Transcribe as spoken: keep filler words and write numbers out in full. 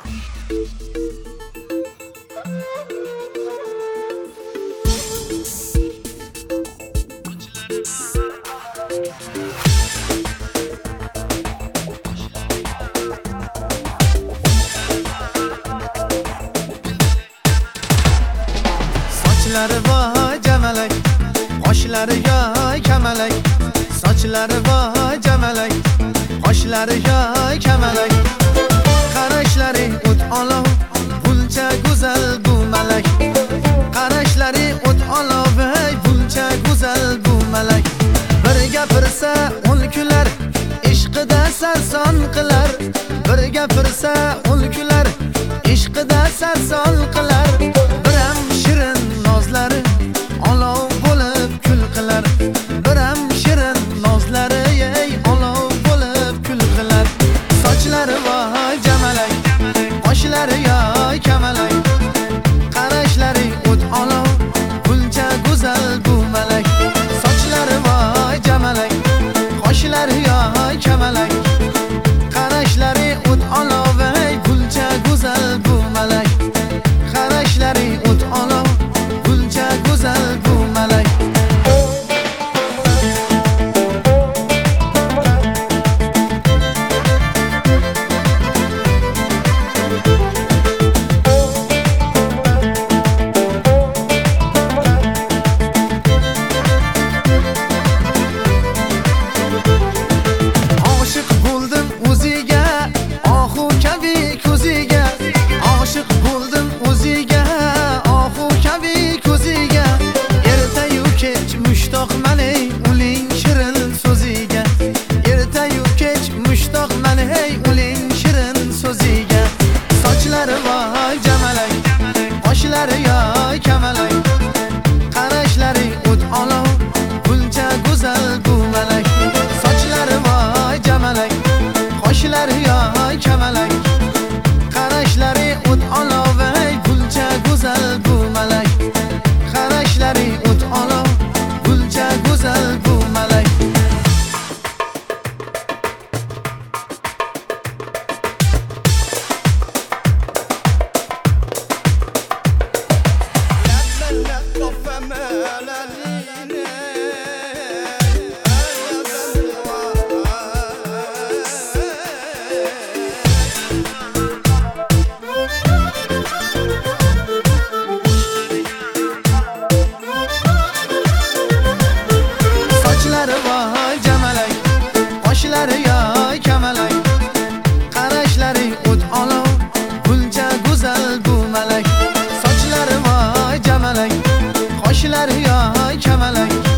Sochlari voy jamalak, qoshlari yoy kamalak. Sochlari voy jamalak, qoshlari yoy kamalak. Qarashlari o't olov, buncha go'zal bu malak. Qarashlari o't olov, buncha go'zal bu malak. Bir gapirsa ul kular, ishqida sarson qilar. Bir gapirsa ul kular, ishqida sarson qilar. Biram shirin nozlari olov bo'lib kul qilar. Biram shirin nozlari ey olov bo'lib kul qilar. Sochlari voy jamalak, qoshlari yoy kamalak. Qarashlari o't olov, buncha go'zal bu malak. Sochlari voy jamalak, qoshlari yoy kamalak. Qarashlari o't olov, ey buncha go'zal bu malak. Qarashlari o't olov, buncha go'zal bu malak. Oshiq bo'ldim o'ziga, ohu kabi ko'ziga. Oshiq bo'ldim o'ziga, ohu kabi ko'ziga. Ertayu kech mushtoqman ey uning shirin so'ziga. Ertayu kech mushtoqman ey uning shirin so'ziga. Sochlari voy jamalak, qoshlari yoy kamalak. Qarashlari o't olov, buncha go'zal bu malak. Sochlari voy jamalak, qoshlari yoy kamalak. Qarashlari o't olov, ey buncha go'zal bu malak. Qarashlari o't olov, buncha go'zal bu malak. Sochlari voy jamalak, qoshlari yoy kamalak. Qarashlari o't olov, buncha go'zal bu malak. Sochlari voy jamalak, qoshlari yoy kamalak.